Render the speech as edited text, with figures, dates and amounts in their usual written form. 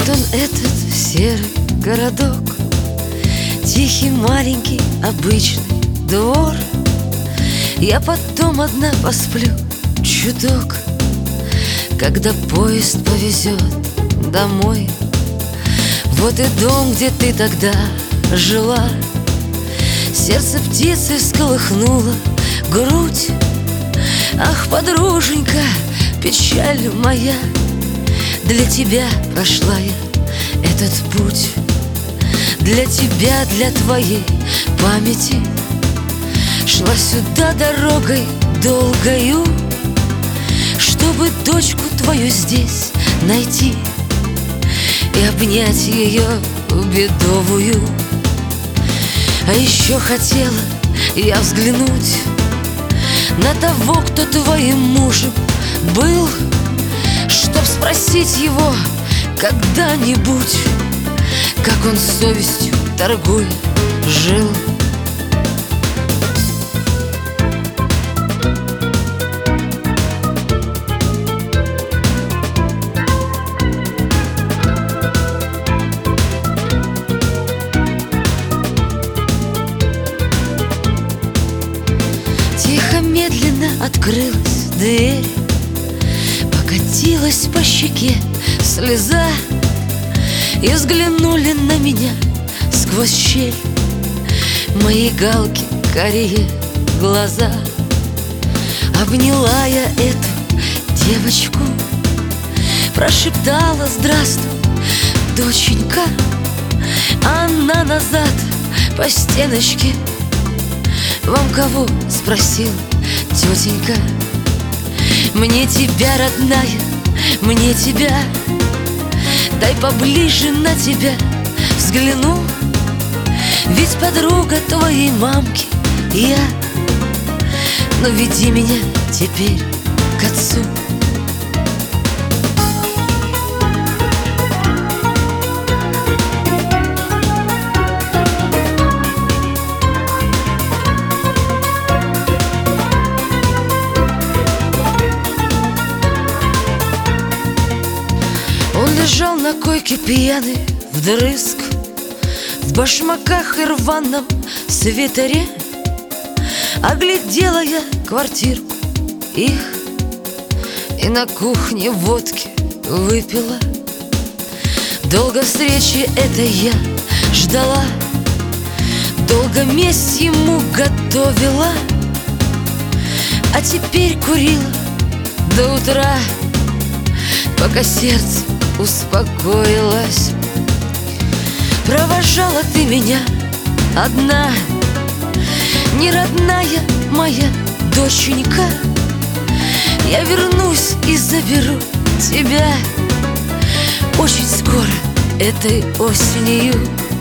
он этот серый городок, тихий, маленький, обычный двор. Я потом одна посплю чуток, когда поезд повезет домой. Вот и дом, где ты тогда жила. Сердце птицы всколыхнуло грудь. Ах, подруженька, печаль моя, для тебя прошла я этот путь. Для тебя, для твоей памяти шла сюда дорогой долгою, чтобы дочку твою здесь найти и обнять ее бедовую. А еще хотела я взглянуть на того, кто твоим мужем был, чтоб спросить его когда-нибудь, как он совестью торгуя жил. Тихо, медленно открылась дверь, покатилась по щеке слеза, и взглянули на меня сквозь щель мои галки карие глаза. Обняла я эту девочку, прошептала: здравствуй, доченька. Она назад по стеночке: вам кого? — спросила тетенька. Мне тебя, родная, мне тебя. Дай поближе на тебя взгляну, ведь подруга твоей мамки я. Но веди меня теперь к отцу. Он лежал на койке пьяный вдрызг, в башмаках и рваном свитере. Оглядела я квартирку их и на кухне водки выпила. Долго встречи этой я ждала, долго месть ему готовила, а теперь курила до утра, пока сердце успокоилась. Провожала ты меня одна, не родная моя доченька. Я вернусь и заберу тебя очень скоро, этой осенью.